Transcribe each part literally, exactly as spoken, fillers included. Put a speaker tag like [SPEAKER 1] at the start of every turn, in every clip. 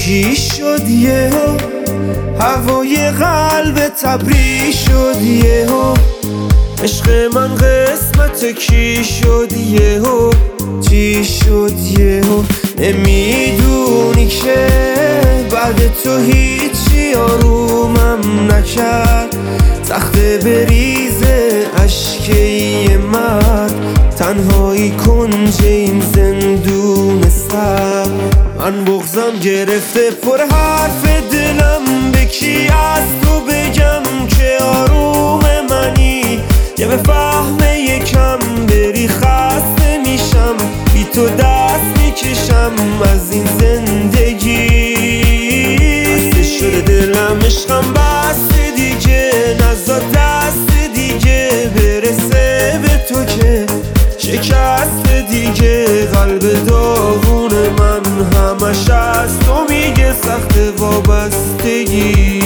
[SPEAKER 1] چی شد یهو هوای قلب تبری شد یهو عشق من قسمت کی شد یهو چی شد یهو نمیدونی که بعد تو هیچی آرومم نکرد سخته بریزه اشکه مرد تنهایی کنج این زندون سر من بغضم گرفته پر حرف دلم به کی از تو بگم که آروم منی یه بفهمه یکم بری خسته میشم بی تو دست میکشم از این زندگی بسته شده دلم عشقم بسته دیگه نزا دست دیگه برسه به تو که شکست دیگه قلب داغون من همش از تو میگه سخت وابستگی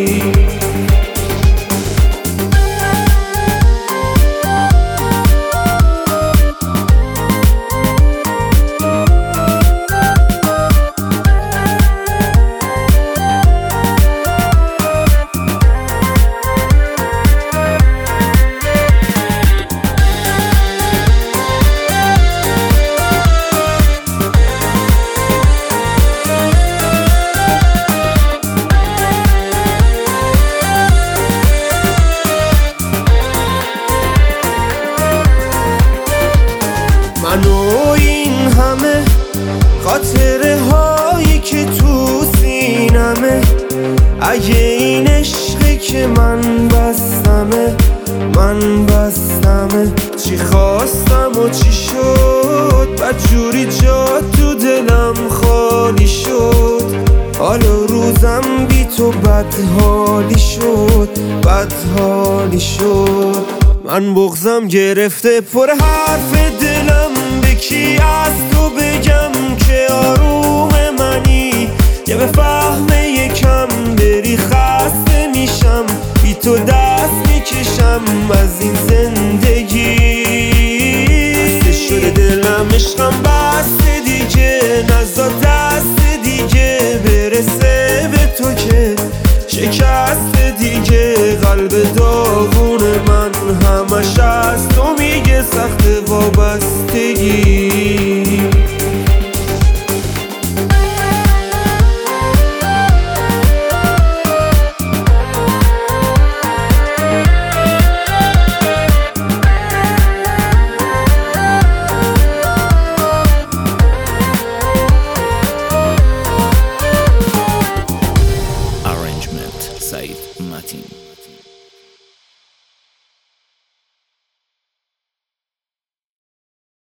[SPEAKER 1] منو این همه خاطره هایی که تو سینمه اگه این عشقی که من بستمه من بستمه چی خواستم و چی شد بدجوری جا تو دلم خالی شد حالا روزم بی تو بدحالی شد بدحالی شد من بغضم گرفته پر حرف دلم به کی از تو بگم که آروم منی یه بفهمه یکم بری خسته میشم بی تو دست میکشم از این زندگی بسته شده دلم عشقم بسته دیگه نزا دست دیگه برسه به تو که شکست دیگه قلب داغون من همش از تو میگه سخت وابستگی
[SPEAKER 2] Arrangement Said Matin.